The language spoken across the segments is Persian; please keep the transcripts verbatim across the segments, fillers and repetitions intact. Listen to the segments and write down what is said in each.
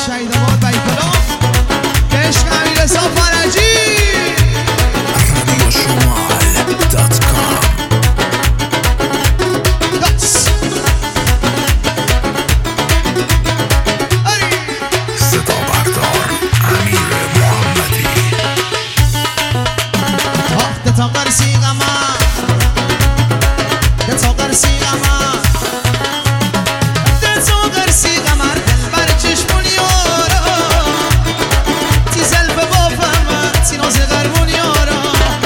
شهید آباد و ایکلام که عشق امیررضا فرجی رادیو شمال دات کام. صدا بردار امیر محمدی. آه ده تا قرصی غمه ده تا قرصی غمه ده تا قرصی غمه دل بر چشمون یارا تی زلف بافم تی ناز غرمون یارا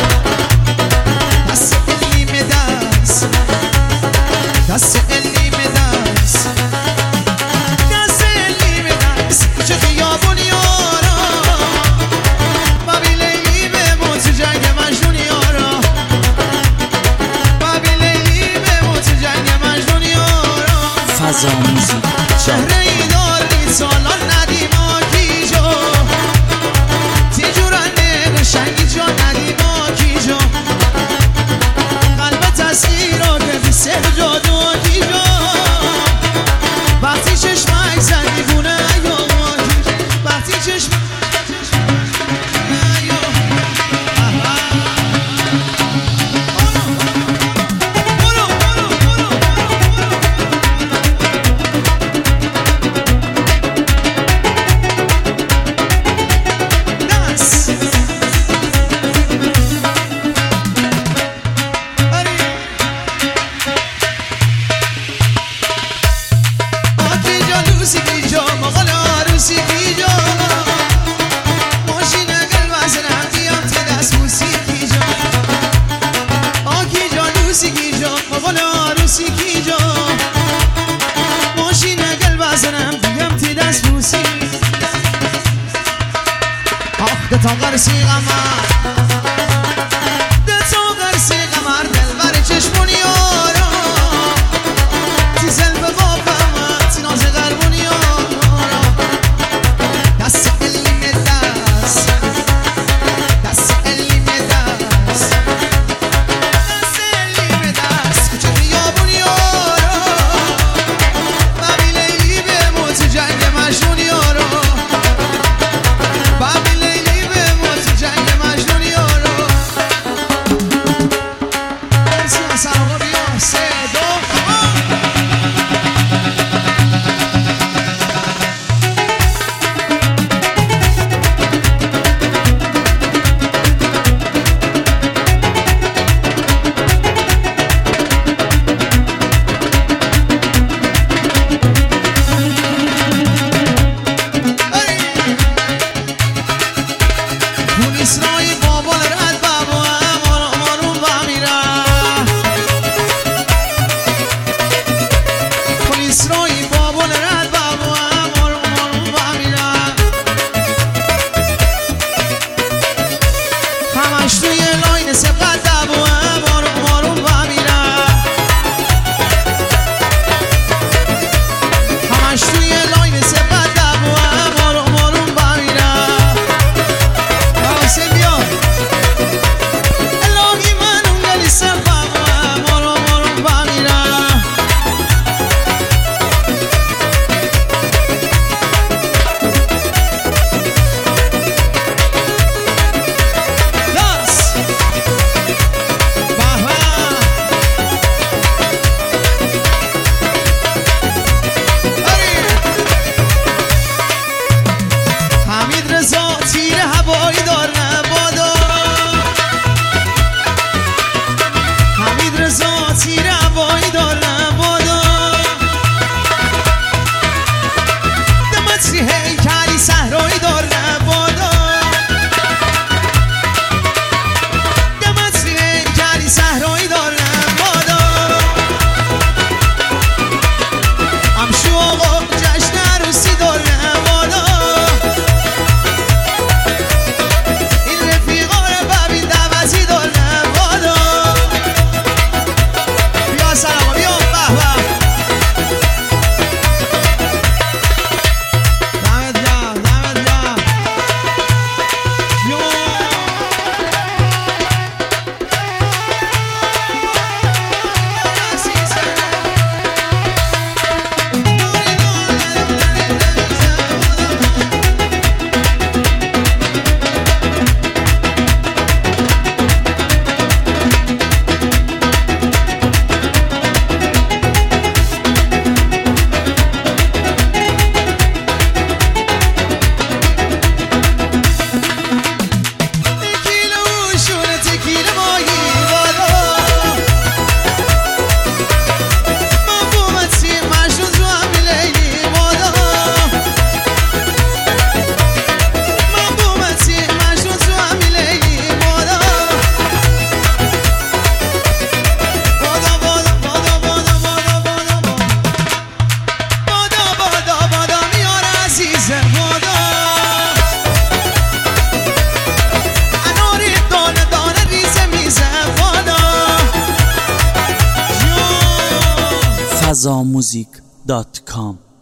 دست الی می دست دست الی می دست دست الی می دست چه خیابون یارا بابی لیلی بموت جنگ مجنون یارا بابی لیلی بموت جنگ مجنون یارا فضا موزیک چهره ای داری سالان ندیم آکی جو تی جورانه قشنگی جا ندیم آکی جو قلب تصویر رو که بی سر جادو آکی جو وقتی چشمک زنی بونه یا آکی وقتی چشمک ده تا قرصی غمه ده تا قرصی غمه دل بر چشمون یارا تی زلف بافم تی ناز غربون یارا دست الی می دست دست الی می دست دست الی می دست کوچه خیابون یارا بابی لیلی بموت جنگ مجنون یارا بابی لیلی جنگ مجنون یارا فضا موزیک دات کام.